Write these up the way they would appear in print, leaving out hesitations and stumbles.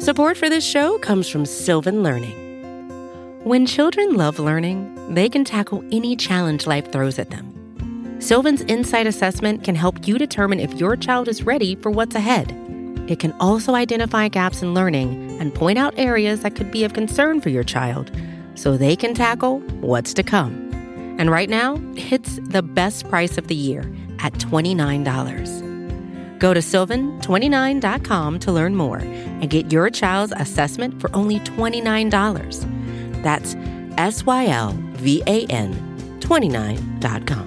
Support for this show comes from Sylvan Learning. When children love learning, they can tackle any challenge life throws at them. Sylvan's Insight Assessment can help you determine if your child is ready for what's ahead. It can also identify gaps in learning and point out areas that could be of concern for your child so they can tackle what's to come. And right now, it's the best price of the year at $29. Go to sylvan29.com to learn more and get your child's assessment for only $29. That's SYLVAN 29.com.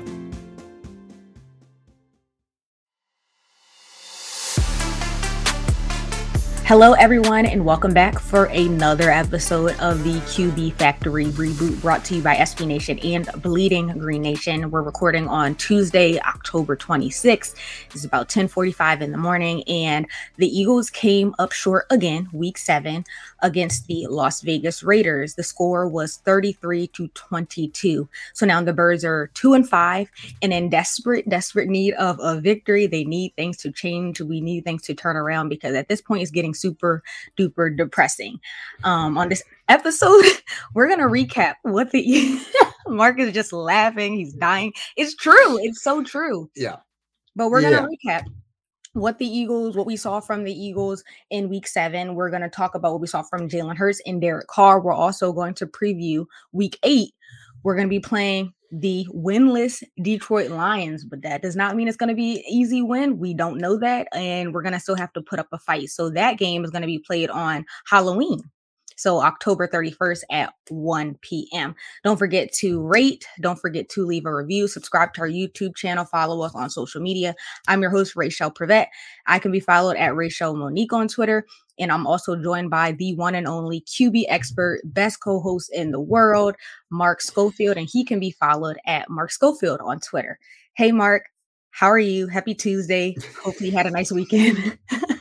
Hello, everyone, and welcome back for another episode of the QB Factory Reboot, brought to you by SB Nation and Bleeding Green Nation. We're recording on Tuesday, October 26th. It's about 10:45 in the morning, and the Eagles came up short again, Week 7, against the Las Vegas Raiders. The score was 33-22. So now the Birds are 2-5 and in desperate need of a victory. They need things to change. We need things to turn around because at this point it's getting super duper depressing. On this episode, we're gonna recap what the Mark is just laughing. He's dying. It's true. It's so true. Yeah. But we're gonna recap what we saw from the Eagles in Week 7. We're gonna talk about what we saw from Jalen Hurts and Derek Carr. We're also going to preview Week 8. We're gonna be playing the winless Detroit Lions, but that does not mean it's going to be an easy win. We don't know that, and we're going to still have to put up a fight. So that game is going to be played on Halloween, so October 31st at 1 p.m. Don't forget to rate. Don't forget to leave a review. Subscribe to our YouTube channel. Follow us on social media. I'm your host, Rachel Prevet. I can be followed at Rachel Monique on Twitter. And I'm also joined by the one and only QB expert, best co-host in the world, Mark Schofield. And he can be followed at Mark Schofield on Twitter. Hey, Mark, how are you? Happy Tuesday. Hopefully you had a nice weekend.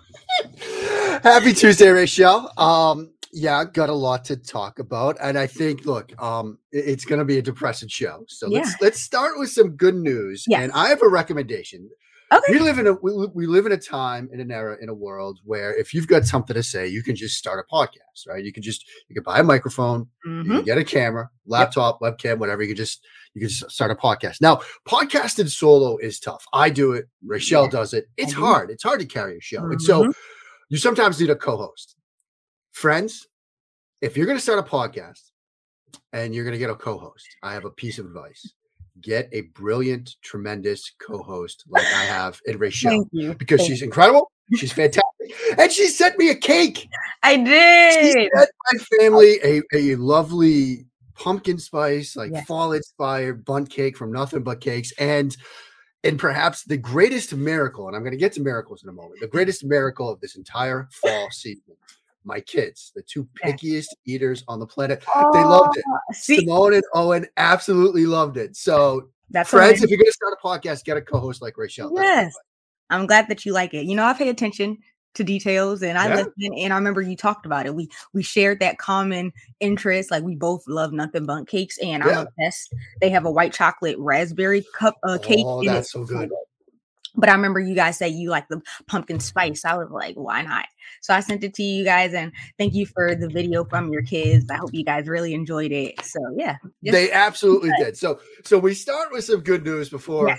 Happy Tuesday, Rachel. Yeah, got a lot to talk about. And I think, look, it's going to be a depressing show. So let's start with some good news. Yes. And I have a recommendation. Okay. We live in a time, in an era, in a world where if you've got something to say, you can just start a podcast, right? You can buy a microphone, you can get a camera, laptop, webcam, whatever. You can just start a podcast. Now, podcasting solo is tough. I do it. Rachel does it. It's hard. It's hard to carry a show. And so you sometimes need a co-host. Friends, if you're going to start a podcast and you're going to get a co-host, I have a piece of advice. Get a brilliant, tremendous co-host like I have in Rachel, because she's incredible. She's fantastic. And she sent me a cake. I did. She sent my family a lovely pumpkin spice, fall-inspired bundt cake from Nothing But Cakes. And perhaps the greatest miracle, and I'm going to get to miracles in a moment, the greatest miracle of this entire fall season. My kids, the two pickiest eaters on the planet, they loved it. Simone and Owen absolutely loved it. So, friends, if you're going to start a podcast, get a co-host like Rachel. Yes, I'm glad that you like it. You know, I pay attention to details, and I listen. And I remember you talked about it. We shared that common interest. Like we both love Nothing Bundt Cakes, and I'm obsessed. They have a white chocolate raspberry cake. Oh, that's so good. But I remember you guys say you like the pumpkin spice. I was like, why not? So I sent it to you guys, and thank you for the video from your kids. I hope you guys really enjoyed it. So yeah, they absolutely did. So we start with some good news before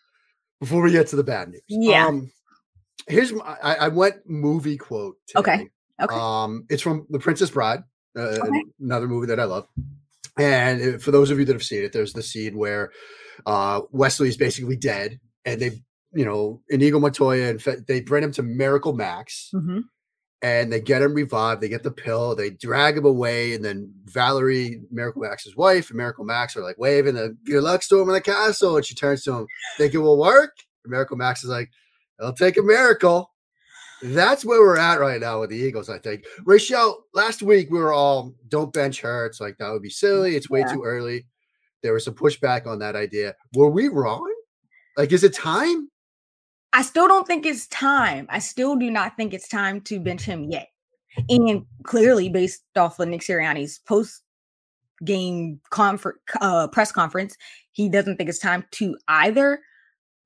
we get to the bad news. Yeah. Here's I went movie quote today. Okay. It's from The Princess Bride, another movie that I love. And for those of you that have seen it, there's the scene where Wesley is basically dead, and they, Inigo Montoya, and they bring him to Miracle Max, and they get him revived. They get the pill, they drag him away, and then Valerie, Miracle Max's wife, and Miracle Max are like waving the good luck storm in the castle, and she turns to him, think it will work? And Miracle Max is like, it'll take a miracle. That's where we're at right now with the Eagles, I think. Rachel, last week we were all, don't bench Hurts. Like, that would be silly. It's way too early. There was some pushback on that idea. Were we wrong? Like, is it time? I still don't think it's time. I still do not think it's time to bench him yet. And clearly, based off of Nick Sirianni's post-game press conference, he doesn't think it's time to either.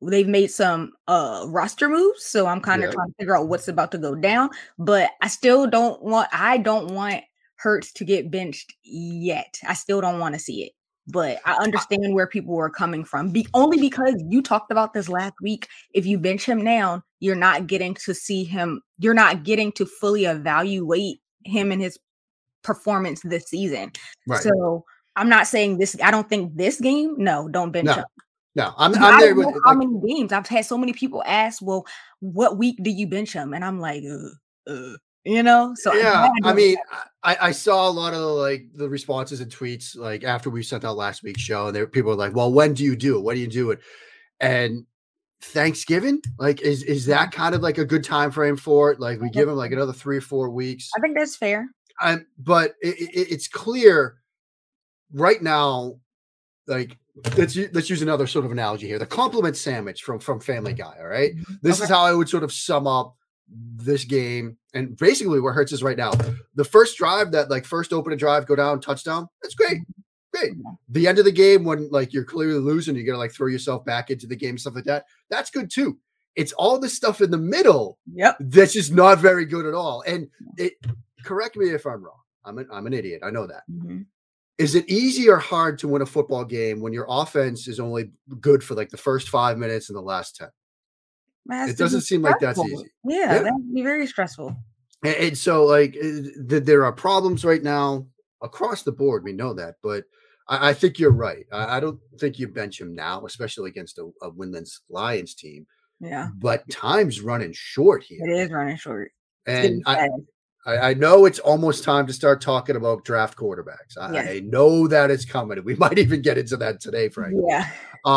they've made some roster moves, so I'm kind of trying to figure out what's about to go down. But I don't want Hurts to get benched yet. I still don't want to see it. But I understand where people were coming from. Only because you talked about this last week. If you bench him now, you're not getting to see him. You're not getting to fully evaluate him and his performance this season. Right. So I'm not saying this. I don't think this game. No, don't bench him. No, I'm there with how many games. I've had so many people ask, "Well, what week do you bench him?" And I'm like, you know. So yeah, I mean, I saw a lot of the responses and tweets after we sent out last week's show, and people were like, "Well, when do you do it? What do you do it?" And Thanksgiving, is that kind of a good time frame for it? We give him another 3 or 4 weeks. I think that's fair. But it's clear right now. Let's use another sort of analogy here. The compliment sandwich from Family Guy. All right, this is how I would sort of sum up this game and basically where Hurts is right now. The first drive, that first opening drive, go down, touchdown, that's great. The end of the game when you're clearly losing, you gotta throw yourself back into the game, stuff like that, that's good too. It's all the stuff in the middle that's just not very good at all. And correct me if I'm wrong, I'm an idiot, I know that. Is it easy or hard to win a football game when your offense is only good for the first 5 minutes and the last 10? It doesn't seem like that's easy. Yeah, that would be very stressful. And so, there are problems right now across the board. We know that, but I think you're right. I don't think you bench him now, especially against a winless Lions team. Yeah, but time's running short here. It is running short. And I know it's almost time to start talking about draft quarterbacks. I know that it's coming. We might even get into that today, Frank. Yeah.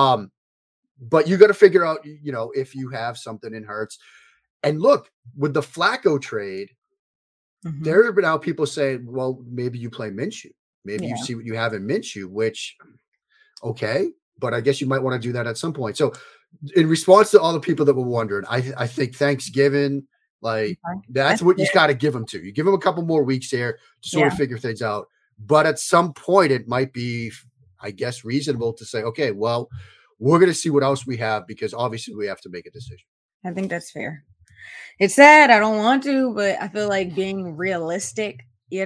But you got to figure out, if you have something in Hurts. And look, with the Flacco trade, there have been now people saying, well, maybe you play Minshew. Maybe you see what you have in Minshew, which, okay, but I guess you might want to do that at some point. So in response to all the people that were wondering, I think Thanksgiving, that's what you got to give them to. You give them a couple more weeks here to sort of figure things out. But at some point, it might be, I guess, reasonable to say, okay, well, we're going to see what else we have because obviously we have to make a decision. I think that's fair. It's sad. I don't want to, but I feel like being realistic,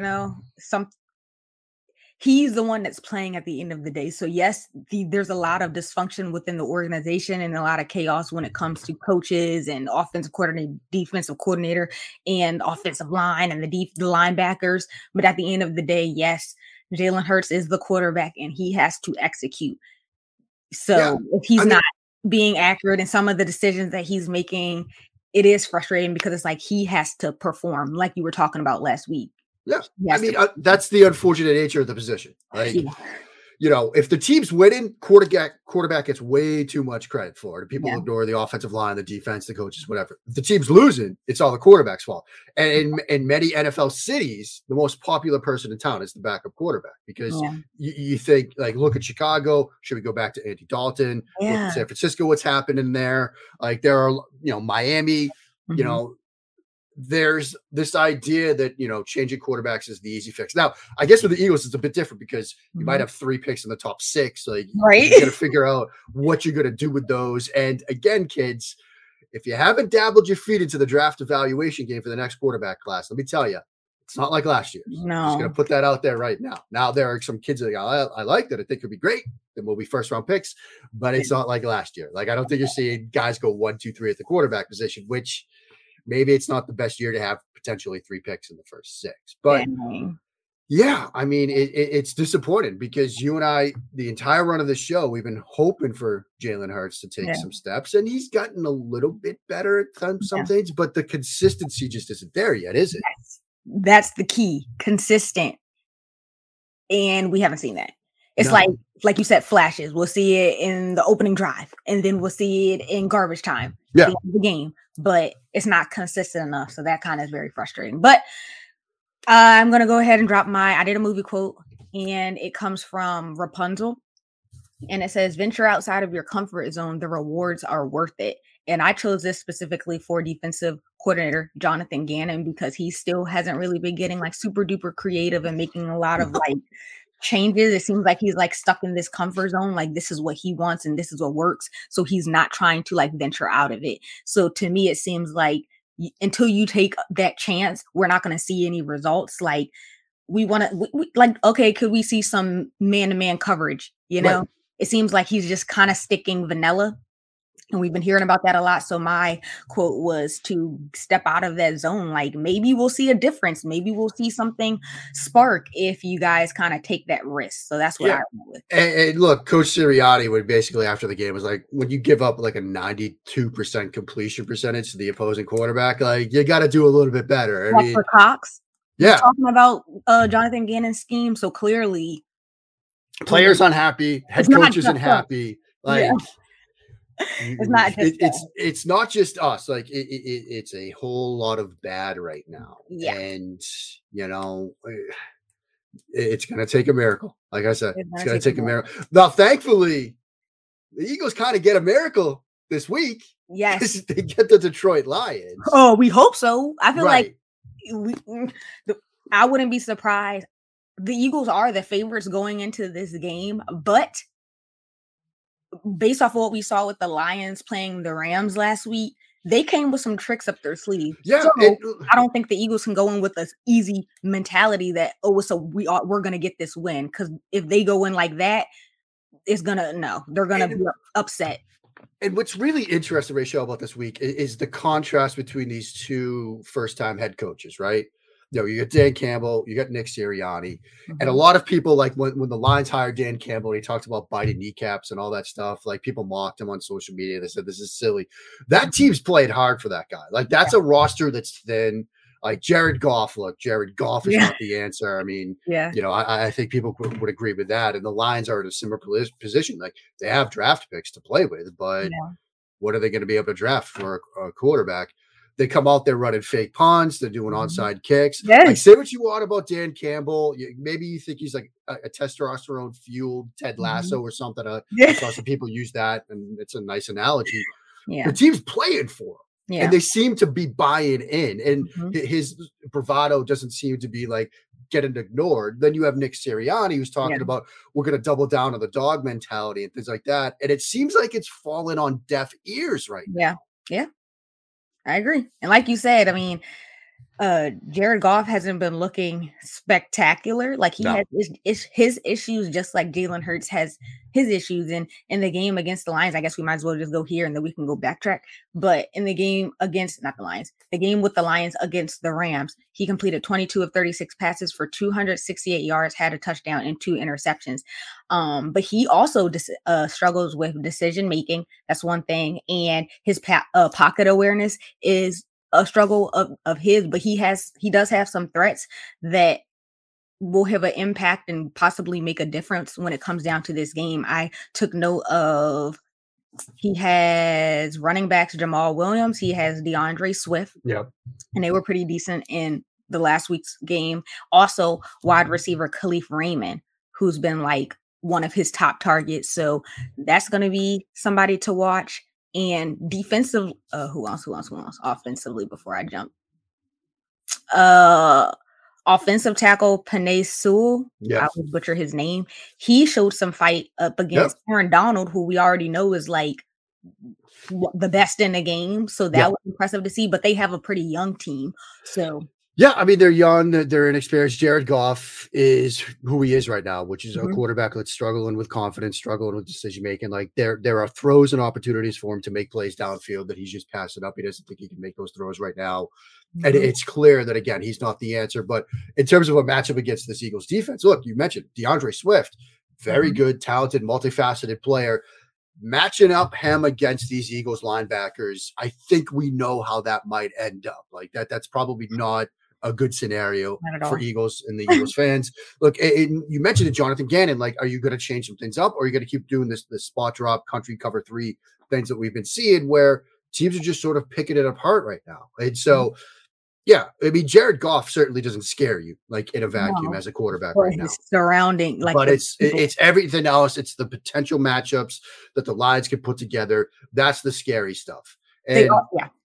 he's the one that's playing at the end of the day. So yes, there's a lot of dysfunction within the organization and a lot of chaos when it comes to coaches and offensive coordinator, defensive coordinator, and offensive line and the linebackers. But at the end of the day, yes, Jalen Hurts is the quarterback and he has to execute. So if he's not being accurate in some of the decisions that he's making, it is frustrating because it's he has to perform like you were talking about last week. Yeah. I mean, that's the unfortunate nature of the position. If the team's winning, quarterback gets way too much credit for it. People ignore the offensive line, the defense, the coaches, whatever. If the team's losing, it's all the quarterback's fault. And in many NFL cities, the most popular person in town is the backup quarterback because you think, look at Chicago. Should we go back to Andy Dalton? Look at San Francisco, what's happening there? There are, Miami, there's this idea that, changing quarterbacks is the easy fix. Now, I guess with the Eagles, it's a bit different because you might have 3 picks in the top 6. You got to figure out what you're going to do with those. And again, kids, if you haven't dabbled your feet into the draft evaluation game for the next quarterback class, let me tell you, it's not like last year. No. I'm just going to put that out there right now. Now, there are some kids that I like that I think could be great. Then will be first round picks, but it's not like last year. I don't think you're seeing guys go 1, 2, 3 at the quarterback position, which maybe it's not the best year to have potentially 3 picks in the first 6. But I mean, it's disappointing because you and I, the entire run of the show, we've been hoping for Jalen Hurts to take some steps, and he's gotten a little bit better at some things, but the consistency just isn't there yet, is it? That's the key, consistent. And we haven't seen that. It's like you said, flashes. We'll see it in the opening drive, and then we'll see it in garbage time, the game. But it's not consistent enough, so that kind of is very frustrating. But I'm going to go ahead and drop I did a movie quote, and it comes from Rapunzel, and it says, venture outside of your comfort zone, the rewards are worth it. And I chose this specifically for defensive coordinator Jonathan Gannon because he still hasn't really been getting super duper creative and making a lot of changes. It seems like he's like stuck in this comfort zone. Like this is what he wants and this is what works. So he's not trying to like venture out of it. So to me, it seems like until you take that chance, we're not going to see any results. Like we want to like, okay, could we see some man-to-man coverage? You know, it seems like he's just kind of sticking vanilla. And we've been hearing about that a lot. So my quote was to step out of that zone. Like maybe we'll see a difference. Maybe we'll see something spark if you guys kind of take that risk. So that's what I went with. And look, Coach Sirianni would basically after the game was like, when you give up like a 92% completion percentage to the opposing quarterback, like you got to do a little bit better. I mean, for Cox. Yeah. We're talking about Jonathan Gannon's scheme. So clearly players unhappy, head coach isn't happy. Like it's not just it's not just us. Like it's a whole lot of bad right now. Yeah. And you know, it's gonna take a miracle. Like I said, it's gonna take a miracle. Now, thankfully, the Eagles kind of get a miracle this week. Yes. They get the Detroit Lions. Oh, we hope so. I feel like I wouldn't be surprised. The Eagles are the favorites going into this game, but based off of what we saw with the Lions playing the Rams last week, they came with some tricks up their sleeve. Yeah, so I don't think the Eagles can go in with an easy mentality that we're gonna get this win, because if they go in like that, they're gonna be upset. And what's really interesting, Rachel, about this week is the contrast between these two first-time head coaches, right? You know, you got Dan Campbell, you got Nick Sirianni, and a lot of people, like when the Lions hired Dan Campbell, he talked about biting kneecaps and all that stuff. Like people mocked him on social media. They said, this is silly. That team's played hard for that guy. Like that's a roster that's thin. Like Jared Goff is not the answer. I mean, you know, I think people would agree with that. And the Lions are in a similar position. Like they have draft picks to play with, but what are they going to be able to draft for a quarterback? They come out there running fake punts. They're doing onside kicks. Yes. Like, say what you want about Dan Campbell. Maybe you think he's like a testosterone-fueled Ted Lasso or something. I saw some people use that, and it's a nice analogy. Yeah. The team's playing for him, and they seem to be buying in. And his bravado doesn't seem to be like getting ignored. Then you have Nick Sirianni who's talking about we're going to double down on the dog mentality and things like that. And it seems like it's fallen on deaf ears right now. Yeah. I agree. And like you said, I mean, Jared Goff hasn't been looking spectacular. Like he has his issues, just like Jalen Hurts has his issues. And in the game against the Lions, I guess we might as well just go here and then we can go backtrack. But in the game against, not the Lions, the game with the Lions against the Rams, he completed 22 of 36 passes for 268 yards, had a touchdown and 2 interceptions. But he also struggles with decision making. That's one thing. And his pocket awareness is a struggle of his, but he does have some threats that will have an impact and possibly make a difference when it comes down to this game. I took note of he has running backs Jamal Williams, he has DeAndre Swift, and they were pretty decent in the last week's game. Also, wide receiver Khalif Raymond, who's been like one of his top targets. So that's going to be somebody to watch. And defensive, who else? Offensively, before I jump, offensive tackle Penei Sewell. I would butcher his name. He showed some fight up against Aaron Donald, who we already know is like the best in the game. So that was impressive to see. But they have a pretty young team, so. Yeah, I mean, they're young, they're inexperienced. Jared Goff is who he is right now, which is a quarterback that's struggling with confidence, struggling with decision-making. Like, there are throws and opportunities for him to make plays downfield that he's just passing up. He doesn't think he can make those throws right now. And it's clear that, again, he's not the answer. But in terms of a matchup against this Eagles defense, look, you mentioned DeAndre Swift, very good, talented, multifaceted player. Matching up him against these Eagles linebackers, I think we know how that might end up. Like, that's probably not a good scenario for Eagles and the Eagles fans. Look, you mentioned it, Jonathan Gannon. Like, are you going to change some things up, or are you going to keep doing this spot drop, country cover 3 things that we've been seeing, where teams are just sort of picking it apart right now? And so, yeah, I mean, Jared Goff certainly doesn't scare you like in a vacuum as a quarterback right now. Surrounding, like, but it's everything else. It's the potential matchups that the Lions can put together. That's the scary stuff. And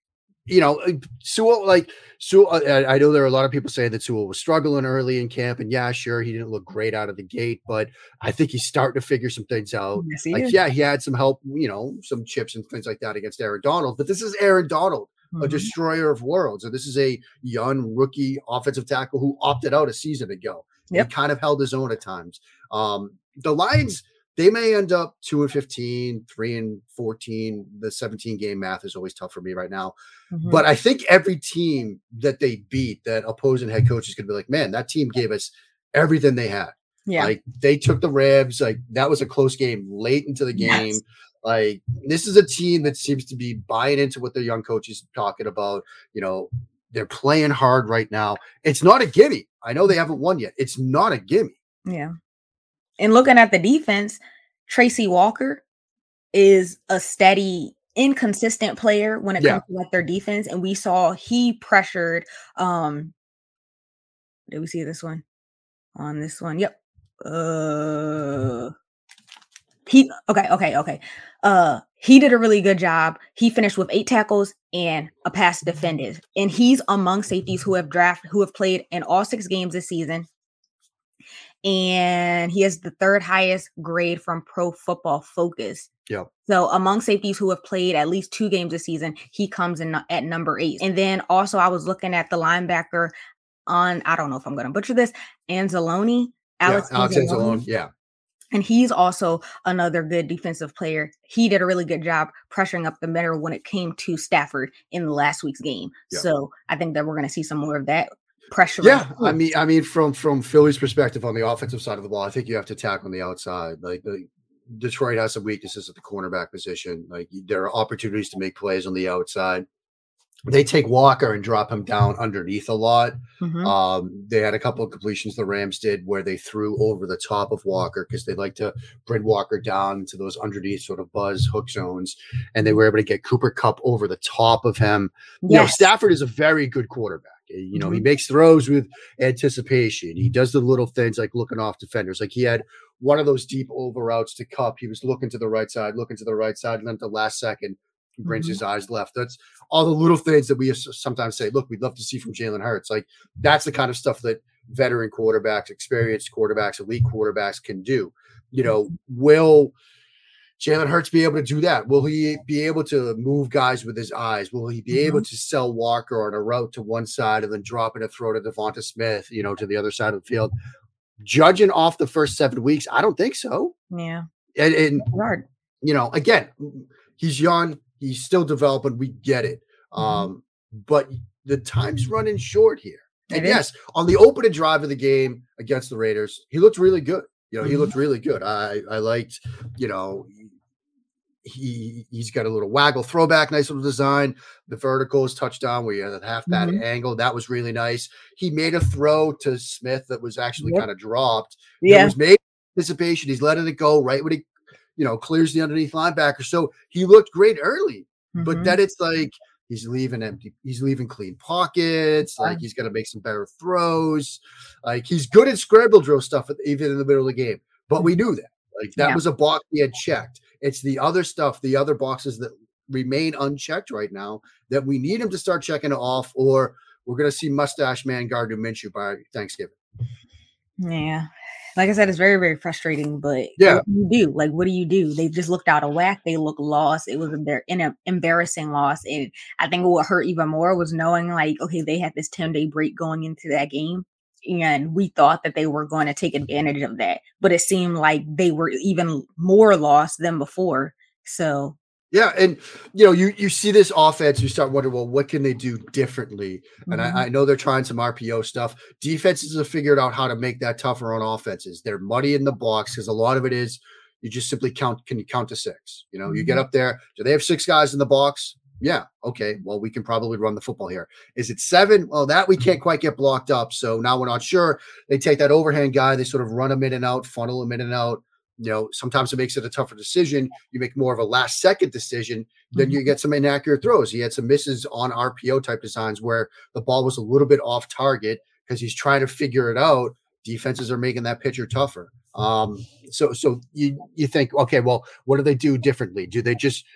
Sewell, I know there are a lot of people saying that Sewell was struggling early in camp, and yeah, sure, he didn't look great out of the gate, but I think he's starting to figure some things out. Yes, he had some help, some chips and things like that against Aaron Donald, but this is Aaron Donald, a destroyer of worlds, and this is a young rookie offensive tackle who opted out a season ago. Yep. He kind of held his own at times. The Lions, they may end up 2-15, 3-14. The 17 game math is always tough for me right now. But I think every team that they beat, that opposing head coach is going to be like, man, that team gave us everything they had. Yeah. Like they took the Rams. Like that was a close game late into the game. Yes. Like this is a team that seems to be buying into what their young coach is talking about. They're playing hard right now. It's not a gimme. I know they haven't won yet. It's not a gimme. Yeah. And looking at the defense, Tracy Walker is a steady, inconsistent player when it comes to like their defense. And we saw he pressured, did we see this one? On this one. Yep. He did a really good job. He finished with 8 tackles and a pass defended. And he's among safeties who have played in all 6 games this season. And he has the 3rd highest grade from Pro Football Focus. Yep. So among safeties who have played at least 2 games this season, he comes in at number 8. And then also I was looking at the linebacker on, I don't know if I'm going to butcher this, Anzalone. Alex Anzalone. Yeah. And he's also another good defensive player. He did a really good job pressuring up the middle when it came to Stafford in the last week's game. Yep. So I think that we're going to see some more of that pressure. Yeah. I mean, from Philly's perspective on the offensive side of the ball, I think you have to attack on the outside. Like Detroit has some weaknesses at the cornerback position. Like there are opportunities to make plays on the outside. They take Walker and drop him down underneath a lot. They had a couple of completions the Rams did where they threw over the top of Walker because they like to bring Walker down to those underneath sort of buzz hook zones. And they were able to get Cooper Kupp over the top of him. Yes. Stafford is a very good quarterback. He makes throws with anticipation. He does the little things like looking off defenders. Like he had one of those deep over routes to Kupp. He was looking to the right side, and then at the last second, he brings his eyes left. That's all the little things that we sometimes say, look, we'd love to see from Jalen Hurts. Like that's the kind of stuff that veteran quarterbacks, experienced quarterbacks, elite quarterbacks can do. Will Jalen Hurts be able to do that? Will he be able to move guys with his eyes? Will he be able to sell Walker on a route to one side and then drop it and throw to Devonta Smith, to the other side of the field? Judging off the first 7 weeks, I don't think so. Yeah. And again, he's young. He's still developing. We get it. But the time's running short here. And yes, on the opening drive of the game against the Raiders, he looked really good. He looked really good. I liked, he's got a little waggle throwback, nice little design. The vertical is touchdown where you had a half bat angle. That was really nice. He made a throw to Smith that was actually kind of dropped. Yeah. It was made anticipation. He's letting it go right when he clears the underneath linebacker. So he looked great early, but then it's like he's leaving empty. He's leaving clean pockets. Like he's going to make some better throws. Like he's good at scramble drill stuff even in the middle of the game. But we knew that. Like that was a box he had checked. It's the other stuff, the other boxes that remain unchecked right now that we need him to start checking off, or we're going to see Mustache Man Gardner Minshew by Thanksgiving. Yeah. Like I said, it's very, very frustrating, but what do you do? Like, what do you do? They just looked out of whack. They looked lost. It was an embarrassing loss. And I think what hurt even more was knowing like, okay, they had this 10-day break going into that game. And we thought that they were going to take advantage of that. But it seemed like they were even more lost than before. So yeah, and you see this offense, you start wondering, well, what can they do differently? And I know they're trying some RPO stuff. Defenses have figured out how to make that tougher on offenses. They're muddy in the box because a lot of it is you just simply count. Can you count to 6? You get up there. Do they have 6 guys in the box? Yeah. Okay. Well, we can probably run the football here. Is it 7? Well, that we can't quite get blocked up. So now we're not sure. They take that overhand guy. They sort of run him in and out, funnel him in and out. Sometimes it makes it a tougher decision. You make more of a last second decision. Then you get some inaccurate throws. He had some misses on RPO type designs where the ball was a little bit off target because he's trying to figure it out. Defenses are making that pitcher tougher. So you think, okay, well, what do they do differently? Do they just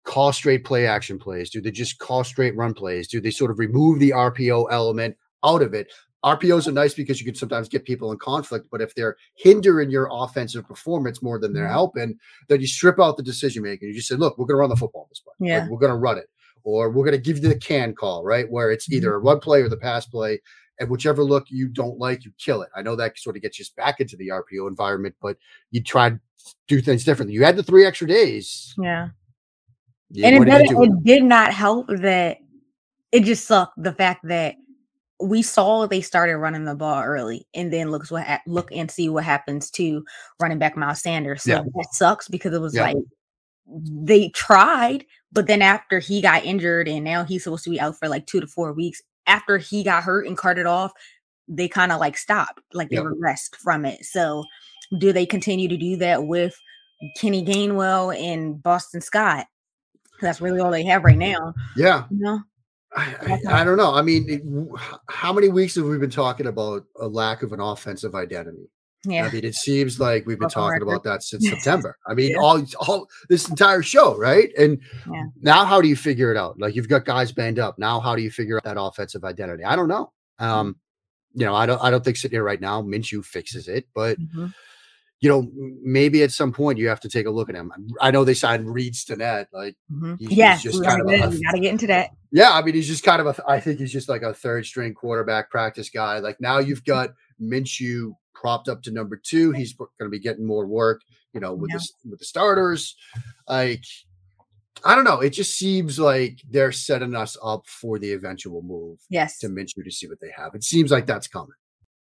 call straight play action plays? Do they just call straight run plays? Do they sort of remove the RPO element out of it? RPOs are nice because you can sometimes get people in conflict, but if they're hindering your offensive performance more than they're helping, then you strip out the decision making. You just say, look, we're going to run the football this way. Yeah. Like, we're going to run it, or we're going to give you the can call, right? Where it's either a run play or the pass play, and whichever look you don't like, you kill it. I know that sort of gets you back into the RPO environment, but you try to do things differently. You had the 3 extra days. Yeah. And it did not help that it just sucked the fact that we saw they started running the ball early, and then look and see what happens to running back Miles Sanders. So that sucks because it was like they tried, but then after he got injured and now he's supposed to be out for like 2 to 4 weeks, after he got hurt and carted off, they kind of like stopped, like they regressed from it. So do they continue to do that with Kenny Gainwell and Boston Scott? That's really all they have right now. Yeah. You know? I don't know. I mean, how many weeks have we been talking about a lack of an offensive identity? Yeah. I mean, it seems like we've been talking about that since September. I mean, all this entire show, right? And now how do you figure it out? Like, you've got guys banged up. Now how do you figure out that offensive identity? I don't know. You know, I don't think sitting here right now Minshew fixes it, but you know, maybe at some point you have to take a look at him. I know they signed Reed Stinnett. Like, he's just kind of you got to get into that. Yeah, I mean, he's just kind of I think he's just like a third string quarterback practice guy. Like, now you've got Minshew propped up to number 2. He's going to be getting more work, you know, with the starters. Like, I don't know. It just seems like they're setting us up for the eventual move to Minshew to see what they have. It seems like that's coming.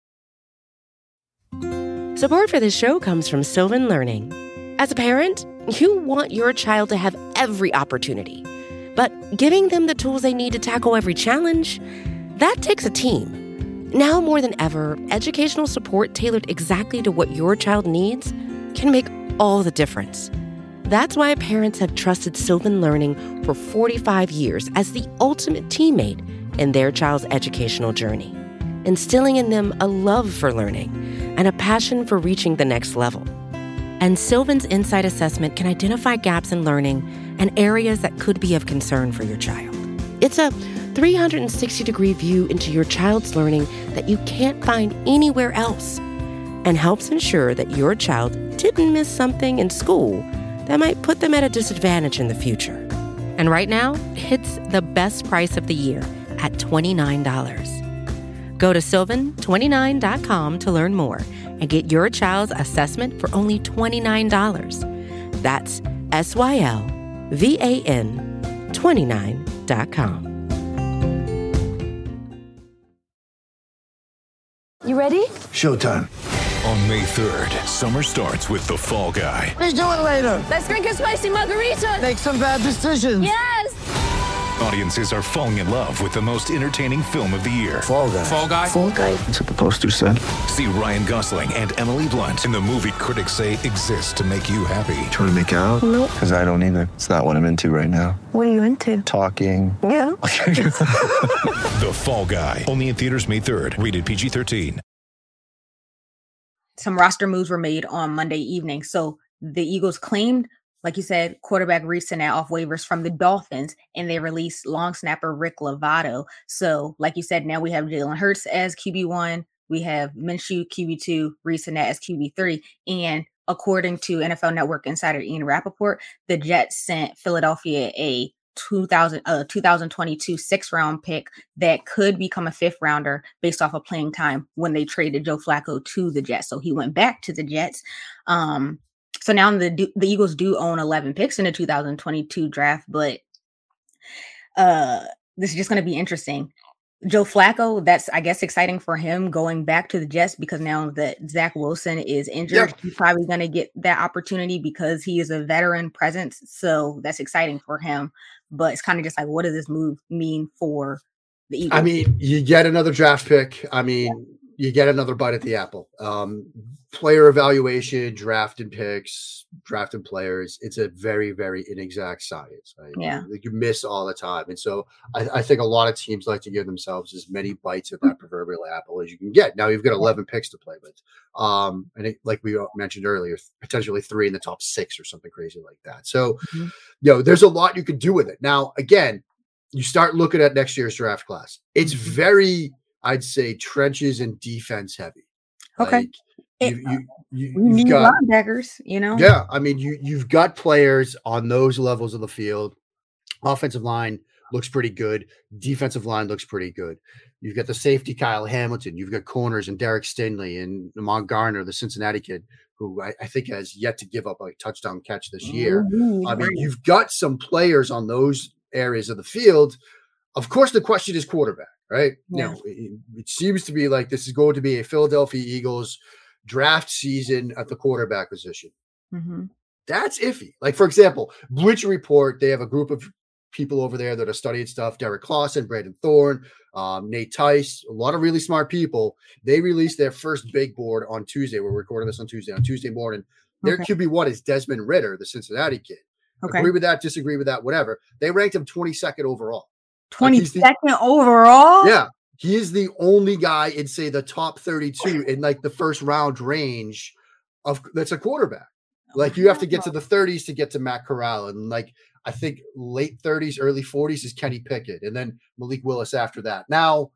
Support for this show comes from Sylvan Learning. As a parent, you want your child to have every opportunity, but giving them the tools they need to tackle every challenge, that takes a team. Now more than ever, educational support tailored exactly to what your child needs can make all the difference. That's why parents have trusted Sylvan Learning for 45 years as the ultimate teammate in their child's educational journey, instilling in them a love for learning and a passion for reaching the next level. And Sylvan's Insight Assessment can identify gaps in learning and areas that could be of concern for your child. It's a 360-degree view into your child's learning that you can't find anywhere else, and helps ensure that your child didn't miss something in school that might put them at a disadvantage in the future. And right now, it's the best price of the year at $29. Go to sylvan29.com to learn more and get your child's assessment for only $29. That's SYLVAN29.com. You ready? Showtime. On May 3rd, summer starts with The Fall Guy. Let's do it later. Let's drink a spicy margarita. Make some bad decisions. Yes! Audiences are falling in love with the most entertaining film of the year. Fall Guy. Fall Guy? Fall Guy. That's what the poster said. See Ryan Gosling and Emily Blunt in the movie critics say exists to make you happy. Trying to make it out? Nope. Because I don't either. It's not what I'm into right now. What are you into? Talking. Yeah. The Fall Guy. Only in theaters May 3rd. Rated PG-13. Some roster moves were made on Monday evening. So the Eagles claimed, like you said, quarterback Reed Stinnett off waivers from the Dolphins, and they released long snapper Rick Lovato. So, like you said, now we have Jalen Hurts as QB1, we have Minshew QB2, Reed Stinnett as QB3, and according to NFL Network insider Ian Rappaport, the Jets sent Philadelphia a 2022 6th-round pick that could become a 5th rounder based off of playing time when they traded Joe Flacco to the Jets. So he went back to the Jets. So now the Eagles do own 11 picks in the 2022 draft, but this is just going to be interesting. Joe Flacco, that's, I guess, exciting for him going back to the Jets because now that Zach Wilson is injured, he's probably going to get that opportunity because he is a veteran presence. So that's exciting for him. But it's kind of just like, what does this move mean for the Eagles? I mean, you get another draft pick. I mean, you get another bite at the apple. Player evaluation, drafting picks, drafting players. It's a very, very inexact science. Right? Yeah. You miss all the time. And so I think a lot of teams like to give themselves as many bites at that proverbial apple as you can get. Now you've got 11 picks to play with. And like we mentioned earlier, potentially 3 in the top 6 or something crazy like that. So, there's a lot you could do with it. Now, again, you start looking at next year's draft class. It's very, I'd say, trenches and defense heavy. Okay. Like, you need got linebackers, Yeah, I mean, you've got players on those levels of the field. Offensive line looks pretty good. Defensive line looks pretty good. You've got the safety Kyle Hamilton. You've got corners and Derek Stingley and Lamont Garner, the Cincinnati kid, who I think has yet to give up a touchdown catch this year. I mean, you've got some players on those areas of the field. Of course, the question is quarterback, right? Yeah. It seems to be like this is going to be a Philadelphia Eagles draft season at the quarterback position. That's iffy. Like, for example, Bleacher Report, they have a group of people over there that are studying stuff. Derek Clausen, Brandon Thorne, Nate Tice, a lot of really smart people. They released their first big board on Tuesday. We're recording this on Tuesday. On Tuesday morning, their QB1 is Desmond Ridder, the Cincinnati kid. Agree with that, disagree with that, whatever. They ranked him 22nd overall. 22nd overall? Yeah. He is the only guy in, say, the top 32 in like the first round range that's a quarterback. Like, you have to get to the 30s to get to Matt Corral. And like, I think late 30s, early 40s is Kenny Pickett. And then Malik Willis after that. Now,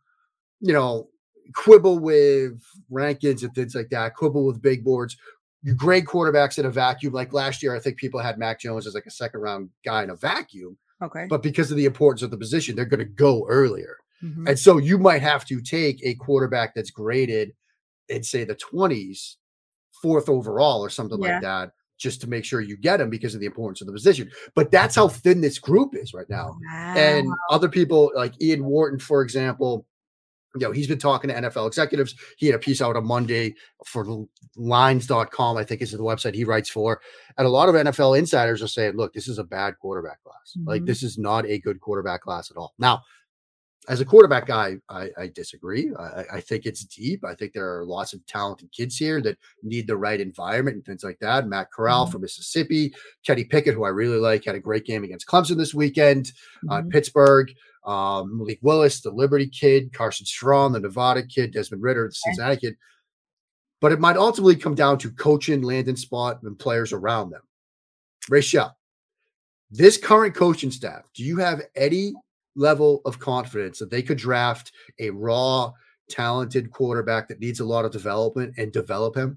quibble with rankings and things like that, quibble with big boards. You grade quarterbacks in a vacuum. Like last year, I think people had Mac Jones as like a second round guy in a vacuum. Okay. But because of the importance of the position, they're going to go earlier. And so you might have to take a quarterback that's graded in, say, the 20s, 4th overall or something like that, just to make sure you get him because of the importance of the position. But that's how thin this group is right now. Wow. And other people like Ian Wharton, for example, he's been talking to NFL executives. He had a piece out on Monday for lines.com, I think is the website he writes for. And a lot of NFL insiders are saying, look, this is a bad quarterback class. Like, this is not a good quarterback class at all. Now, as a quarterback guy, I disagree. I think it's deep. I think there are lots of talented kids here that need the right environment and things like that. Matt Corral from Mississippi, Kenny Pickett, who I really like, had a great game against Clemson this weekend. Pittsburgh, Malik Willis, the Liberty kid, Carson Strong, the Nevada kid, Desmond Ridder, the Cincinnati kid. But it might ultimately come down to coaching, landing spot, and players around them. Rachel, this current coaching staff, do you have any level of confidence that they could draft a raw, talented quarterback that needs a lot of development and develop him?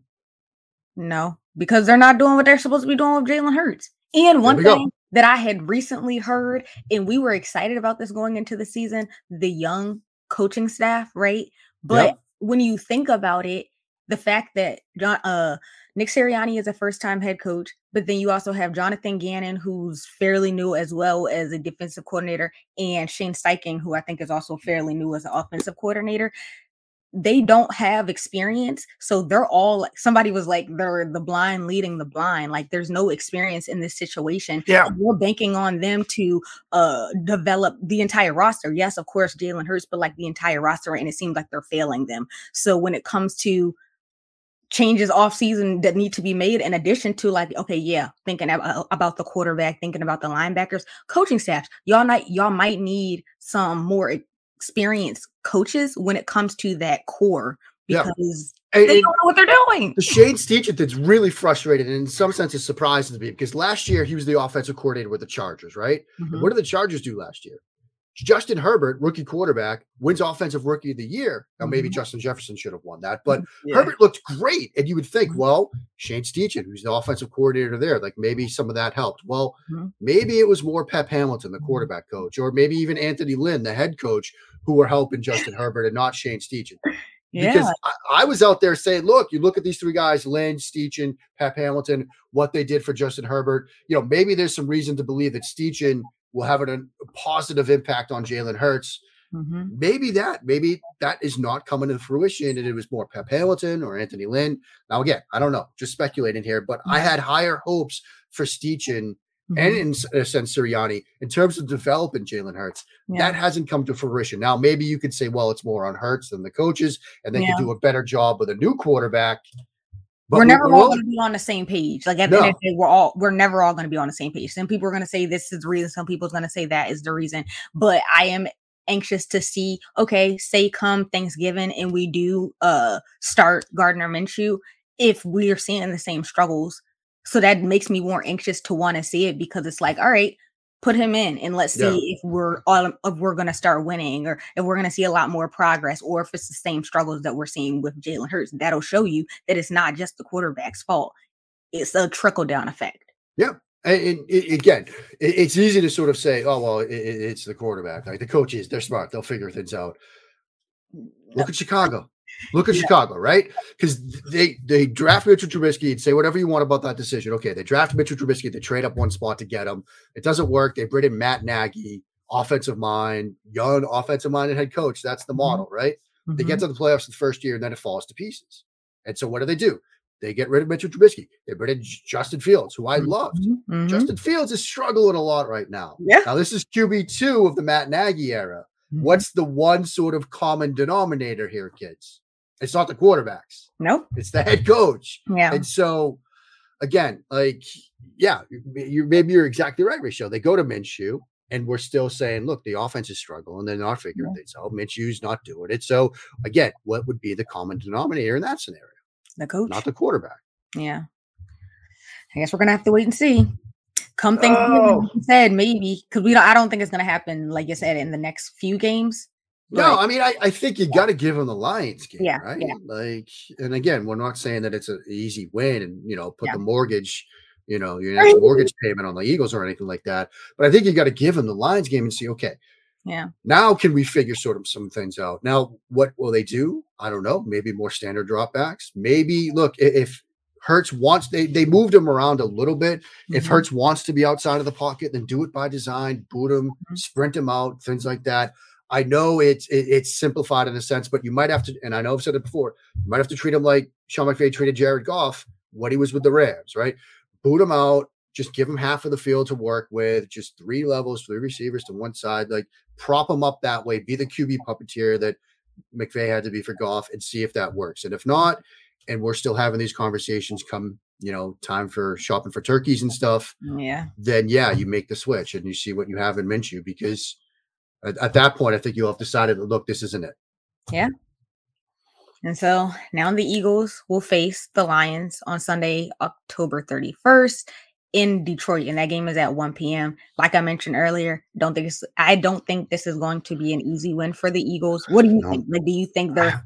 No, because they're not doing what they're supposed to be doing with Jalen Hurts. And one thing that I had recently heard, and we were excited about this going into the season, the young coaching staff, right? But when you think about it, the fact that Nick Sirianni is a first-time head coach, but then you also have Jonathan Gannon, who's fairly new as well as a defensive coordinator, and Shane Steichen, who I think is also fairly new as an offensive coordinator. They don't have experience. So they're all like, somebody was like, they're the blind leading the blind. Like, there's no experience in this situation. Yeah. And we're banking on them to develop the entire roster. Yes, of course, Jalen Hurts, but like the entire roster. And it seems like they're failing them. So when it comes to changes off season that need to be made, in addition to like, okay, thinking about the quarterback, thinking about the linebackers, coaching staffs, y'all might need some more experienced coaches when it comes to that core, because they don't know what they're doing. The Shane Steichen that's really frustrated and in some sense is surprising to me, because last year he was the offensive coordinator with the Chargers, right? And what did the Chargers do last year? Justin Herbert, rookie quarterback, wins offensive rookie of the year. Now, maybe Justin Jefferson should have won that, but Herbert looked great. And you would think, well, Shane Steichen, who's the offensive coordinator there, like maybe some of that helped. Well, maybe it was more Pep Hamilton, the quarterback coach, or maybe even Anthony Lynn, the head coach, who were helping Justin Herbert and not Shane Steichen. Because I was out there saying, look, you look at these three guys, Lynn, Steichen, Pep Hamilton, what they did for Justin Herbert. Maybe there's some reason to believe that Steichen will have a positive impact on Jalen Hurts. Maybe that is not coming to fruition, and it was more Pep Hamilton or Anthony Lynn. Now, again, I don't know, just speculating here, but I had higher hopes for Steichen and in a sense, Sirianni, in terms of developing Jalen Hurts, that hasn't come to fruition. Now, maybe you could say, well, it's more on Hurts than the coaches, and they could do a better job with a new quarterback. But we're never all going to be on the same page. Like at the end of the day, we're never all going to be on the same page. Some people are going to say this is the reason. Some people are going to say that is the reason. But I am anxious to see, okay, say come Thanksgiving and we do start Gardner Minshew, if we are seeing the same struggles. So that makes me more anxious to want to see it, because it's like, all right, put him in and let's see if we're going to start winning, or if we're going to see a lot more progress, or if it's the same struggles that we're seeing with Jalen Hurts. That'll show you that it's not just the quarterback's fault. It's a trickle down effect. Yeah. And again, it's easy to sort of say, oh, well, it's the quarterback. Like the coaches, they're smart. They'll figure things out. Look at Chicago. Look at Chicago, right? Because they draft Mitchell Trubisky and say whatever you want about that decision. Okay, they draft Mitchell Trubisky. They trade up one spot to get him. It doesn't work. They bring in Matt Nagy, offensive mind, young offensive-minded head coach. That's the model, right? They get to the playoffs the first year, and then it falls to pieces. And so what do? They get rid of Mitchell Trubisky. They bring in Justin Fields, who I loved. Justin Fields is struggling a lot right now. Yeah. Now, this is QB2 of the Matt Nagy era. What's the one sort of common denominator here, kids? It's not the quarterbacks. Nope. It's the head coach. Yeah. And so, again, maybe you're exactly right, Rachel. They go to Minshew, and we're still saying, look, the offense is struggling. They're not figuring things out. Minshew's not doing it. So, again, what would be the common denominator in that scenario? The coach. Not the quarterback. Yeah. I guess we're going to have to wait and see. Come Thanksgiving, like you said, maybe. Because I don't think it's going to happen, like you said, in the next few games. No, I mean, I think you got to give them the Lions game, right? Yeah. Like, and again, we're not saying that it's an easy win and, put the mortgage, your next mortgage payment on the Eagles or anything like that. But I think you got to give them the Lions game and see, okay, now can we figure sort of some things out? Now, what will they do? I don't know. Maybe more standard dropbacks. Maybe, look, if Hurts wants, they moved him around a little bit. If Hurts wants to be outside of the pocket, then do it by design, boot him, sprint him out, things like that. I know it's simplified in a sense, but you might have to, and I know I've said it before, you might have to treat him like Sean McVay treated Jared Goff when he was with the Rams, right? Boot him out, just give him half of the field to work with, just 3 levels, 3 receivers to one side, like prop him up that way, be the QB puppeteer that McVay had to be for Goff, and see if that works. And if not, and we're still having these conversations come, time for shopping for turkeys and stuff, then you make the switch and you see what you have in Minshew, because at that point, I think you'll have decided, look, this isn't it. Yeah. And so now the Eagles will face the Lions on Sunday, October 31st in Detroit. And that game is at 1 p.m. Like I mentioned earlier, I don't think this is going to be an easy win for the Eagles. What do you think? Like, do you think they're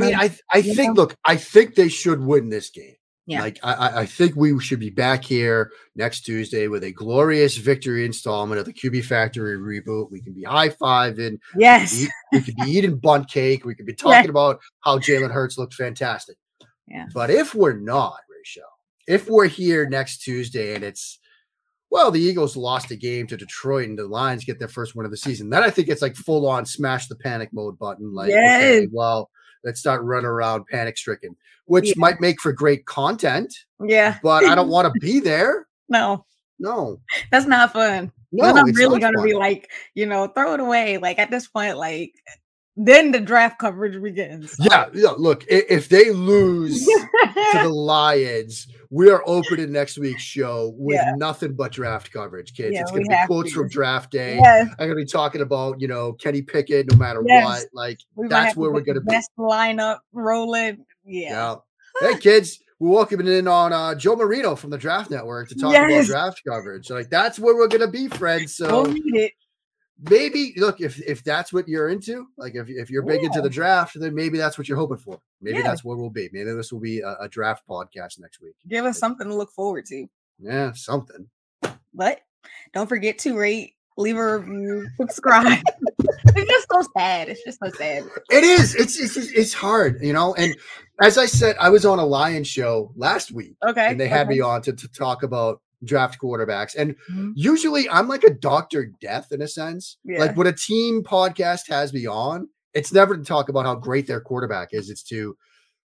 I think they should win this game. Yeah. Like, I think we should be back here next Tuesday with a glorious victory installment of the QB Factory reboot. We can be high-fiving. Yes. We could be eating bundt cake. We could be talking about how Jalen Hurts looked fantastic. Yeah. But if we're not, Rachel, if we're here next Tuesday and it's, well, the Eagles lost a game to Detroit and the Lions get their first win of the season, then I think it's like full-on smash the panic mode button. Like, okay, well, let's start running around panic-stricken, which might make for great content. Yeah. But I don't want to be there. No. That's not fun. No, I'm really going to be like, throw it away. Like at this point, like then the draft coverage begins. Yeah. Look, if they lose to the Lions, we are opening next week's show with nothing but draft coverage, kids. It's going to be quotes from draft day. Yes. I'm going to be talking about, Kenny Pickett, no matter what. Like, that's where we're going to be. Best lineup rolling. Yeah. Hey, kids, we're welcoming in on Joe Marino from the Draft Network to talk about draft coverage. So, like, that's where we're going to be, friends. So, we'll need it. Maybe, look, if that's what you're into, like if you're big into the draft, then maybe that's what you're hoping for. Maybe that's where we'll be. Maybe this will be a draft podcast next week. Give us something to look forward to. Yeah, something. But don't forget to rate, leave a review, subscribe. It's just so sad. It's just so sad. It is. It's hard, And as I said, I was on a Lions show last week. Okay. And they had me on to talk about draft quarterbacks. And usually I'm like a Dr. Death in a sense. Yeah. Like when a team podcast has me on, it's never to talk about how great their quarterback is. It's to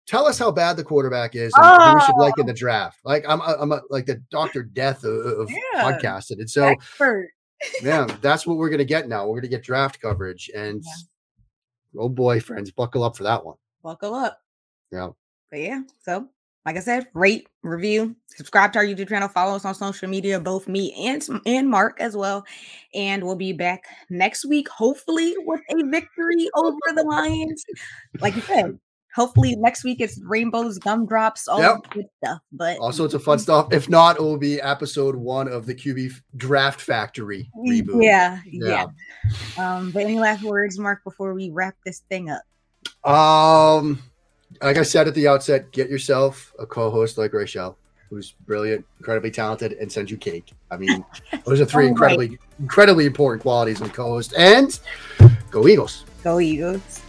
tell us how bad the quarterback is and who we should like in the draft. Like I'm like the Dr. Death of podcasting. And so expert. Yeah, that's what we're going to get now. We're going to get draft coverage. And oh boy, friends, buckle up for that one. Buckle up. Yeah. But yeah, so like I said, rate, review, subscribe to our YouTube channel, follow us on social media, both me and Mark as well. And we'll be back next week, hopefully with a victory over the Lions. Like you said, hopefully next week it's rainbows, gumdrops, all good stuff. But all sorts of fun stuff. If not, it will be episode 1 of the QB Draft Factory reboot. Yeah. But any last words, Mark, before we wrap this thing up? Like I said at the outset, get yourself a co-host like Rachel, who's brilliant, incredibly talented, and sends you cake. I mean, those are 3 incredibly important qualities in a co-host. And go Eagles. Go Eagles.